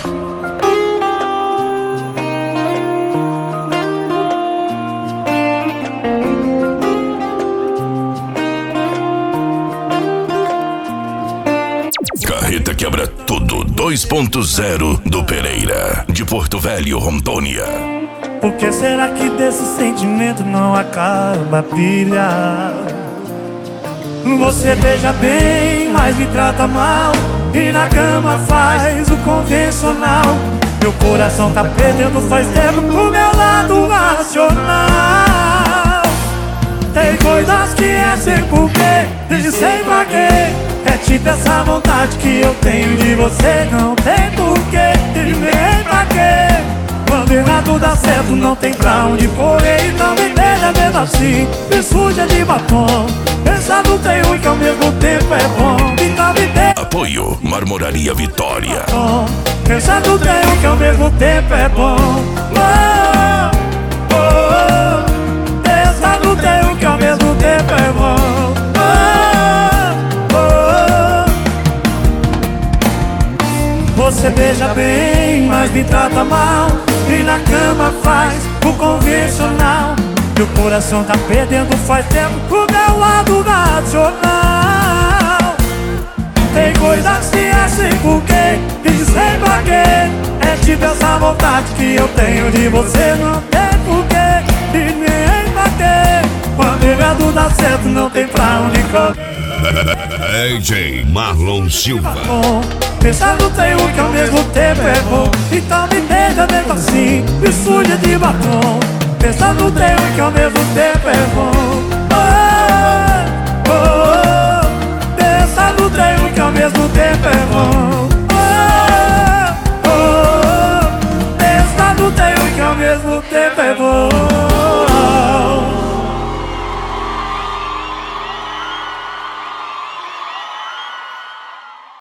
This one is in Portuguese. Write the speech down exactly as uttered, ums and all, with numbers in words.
Carreta Quebra Tudo dois ponto zero do Pereira, de Porto Velho, Rondônia. Por que será que desse sentimento não acaba a pilha? Você beija bem, mas me trata mal, e na cama faz o convencional. Meu coração tá perdendo faz tempo pro meu lado racional. Tem coisas que é sem porquê, e sem pra quê. É tipo essa vontade que eu tenho de você. Não tem porquê, e nem pra quê. Quando errado dá certo, não tem pra onde correr. Então me beija mesmo assim, me suja de batom. Pensando tem ruim que ao mesmo tempo é bom. Então me beija. Apoio Marmoraria Vitória. Pensando tem ruim que ao mesmo tempo é bom. Oh, oh, oh. Pensando tem ruim que ao mesmo tempo é bom. Você beija bem, mas me trata mal, e na cama faz o convencional. Meu coração tá perdendo faz tempo pro meu lado racional. Tem coisas que é sem porquê, e sem pra quê. É tipo essa vontade que eu tenho de você. Não tem porquê, e nem pra quê. Quando errado dá certo, não tem pra onde correr. D J Marlon Silva. Pensando tem um que ao mesmo tempo é bom. Então me beija mesmo assim, me suja de batom. Pensando tem um que ao mesmo tempo é bom. Oh, oh, oh. Pensando tem um que ao mesmo tempo é bom. Oh, oh, oh. Pensando tem um que ao mesmo tempo é bom.